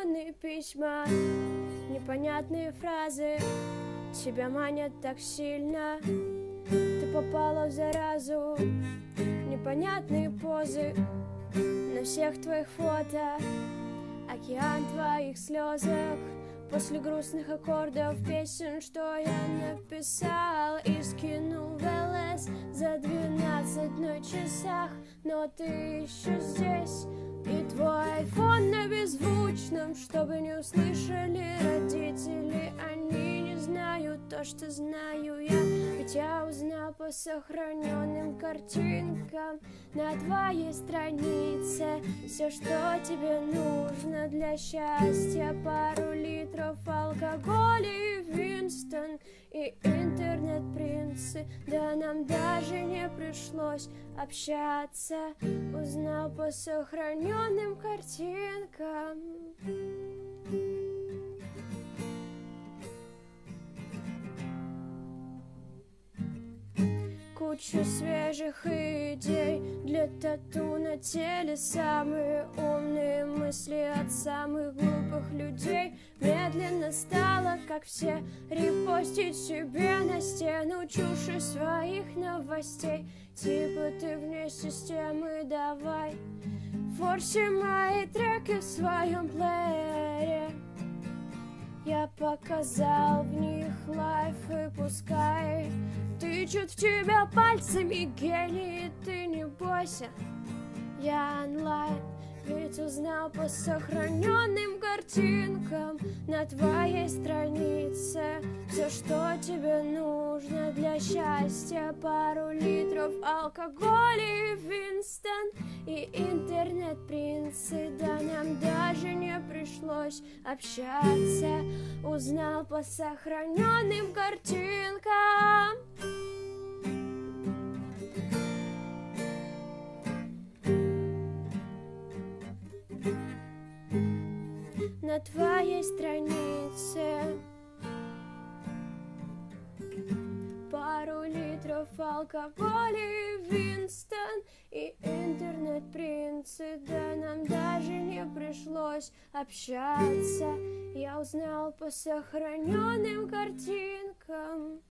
сохраненные письма, непонятные фразы тебя манят так сильно. Ты попала в заразу, непонятные позы на всех твоих фото, океан твоих слезок после грустных аккордов песен, что я написал и скинул в ЛС за 12 на часах. Но ты еще здесь, и твой айфон на беззвучном, чтобы не услышали родители. Они не знают то, что знаю я, ведь я узнал по сохраненным картинкам на твоей странице все, что тебе нужно для счастья. Пару литров алкоголя и Винстон, и интернет-принцы. Да нам даже не пришлось общаться, узнал по сохраненным картинкам. Кучу свежих идей для тату на теле, самые умные мысли от самых глупых людей. Медленно стало, как все, репостить себе на стену чушь из своих новостей. Типа ты вне системы, давай форси мои треки в своем плеере. Я показал в них лайф, и пускай тычут в тебя пальцами гении. Ты не бойся, я онлайн, ведь узнал по сохраненным картинкам на твоей странице все, что тебе нужно для счастья. Пару литров алкоголя и Винстон, и интернет-принцы. Да нам даже не пришлось общаться, узнал по сохраненным картинкам. На твоей странице пару литров алкоголя и Винстон, и интернет-принцы. Да нам даже не пришлось общаться, я узнал по сохраненным картинкам.